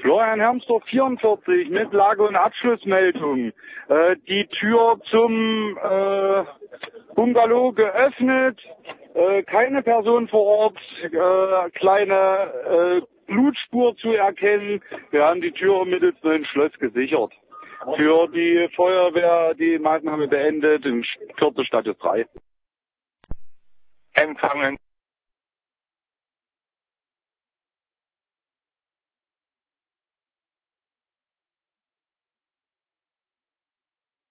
Florian Hermsdorf 44 mit Lage- und Abschlussmeldung. Die Tür zum Bungalow geöffnet, keine Person vor Ort, kleine Blutspur zu erkennen. Wir haben die Tür mittels neuen Schloss gesichert. Für die Feuerwehr die Maßnahme beendet in Kürze Status 3. Empfangen.